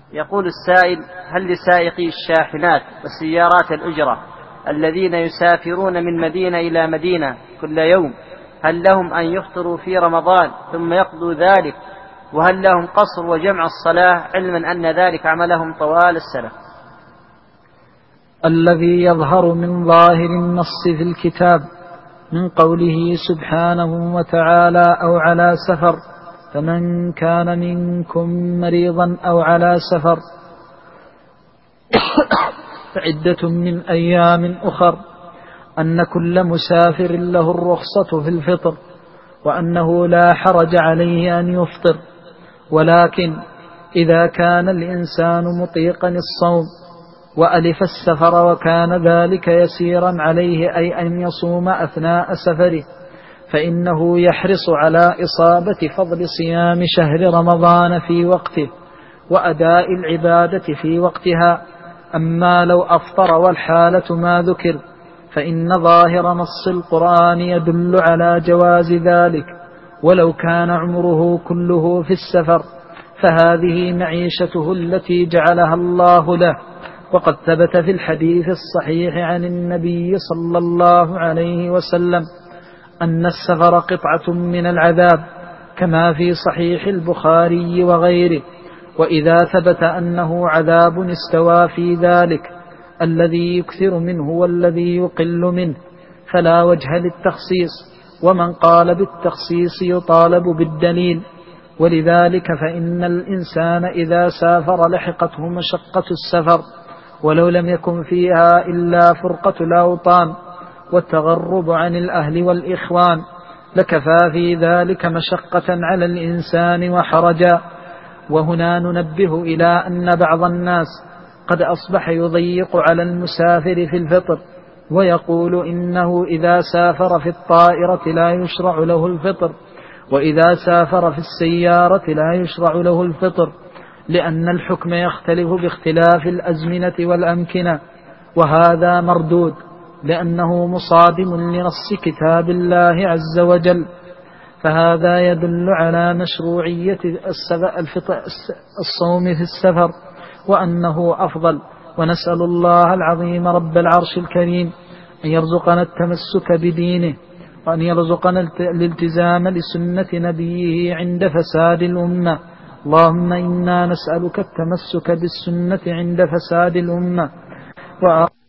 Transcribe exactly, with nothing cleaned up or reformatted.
يقول السائل: هل لسائقي الشاحنات والسيارات الأجرة الذين يسافرون من مدينة إلى مدينة كل يوم هل لهم أن يفطروا في رمضان ثم يقضوا ذلك؟ وهل لهم قصر وجمع الصلاة، علما أن ذلك عملهم طوال السنة؟ الذي يظهر من ظاهر النص في الكتاب من قوله سبحانه وتعالى: أو على سفر، فمن كان منكم مريضا أو على سفر فعدة من أيام أخر، أن كل مسافر له الرخصة في الفطر، وأنه لا حرج عليه أن يفطر، ولكن إذا كان الإنسان مطيقا الصوم وألف السفر وكان ذلك يسيرا عليه، أي أن يصوم أثناء سفره، فإنه يحرص على إصابة فضل صيام شهر رمضان في وقته وأداء العبادة في وقتها. أما لو أفطر والحالة ما ذكر فإن ظاهر نص القرآن يدل على جواز ذلك، ولو كان عمره كله في السفر، فهذه معيشته التي جعلها الله له. وقد ثبت في الحديث الصحيح عن النبي صلى الله عليه وسلم أن السفر قطعة من العذاب، كما في صحيح البخاري وغيره. وإذا ثبت أنه عذاب استوى في ذلك الذي يكثر منه والذي يقل منه، فلا وجه للتخصيص، ومن قال بالتخصيص يطالب بالدليل. ولذلك فإن الإنسان إذا سافر لحقته مشقة السفر، ولو لم يكن فيها إلا فرقة الأوطان والتغرب عن الأهل والإخوان، لكفى في ذلك مشقة على الإنسان وحرجا. وهنا ننبه إلى أن بعض الناس قد أصبح يضيق على المسافر في الفطر، ويقول إنه إذا سافر في الطائرة لا يشرع له الفطر، وإذا سافر في السيارة لا يشرع له الفطر، لأن الحكم يختلف باختلاف الأزمنة والأمكنة، وهذا مردود، لأنه مصادم لنص كتاب الله عز وجل. فهذا يدل على مشروعية الصوم في السفر، وأنه أفضل. ونسأل الله العظيم رب العرش الكريم أن يرزقنا التمسك بدينه، وأن يرزقنا الالتزام لسنة نبيه عند فساد الأمة. اللهم إنا نسألك التمسك بالسنة عند فساد الأمة.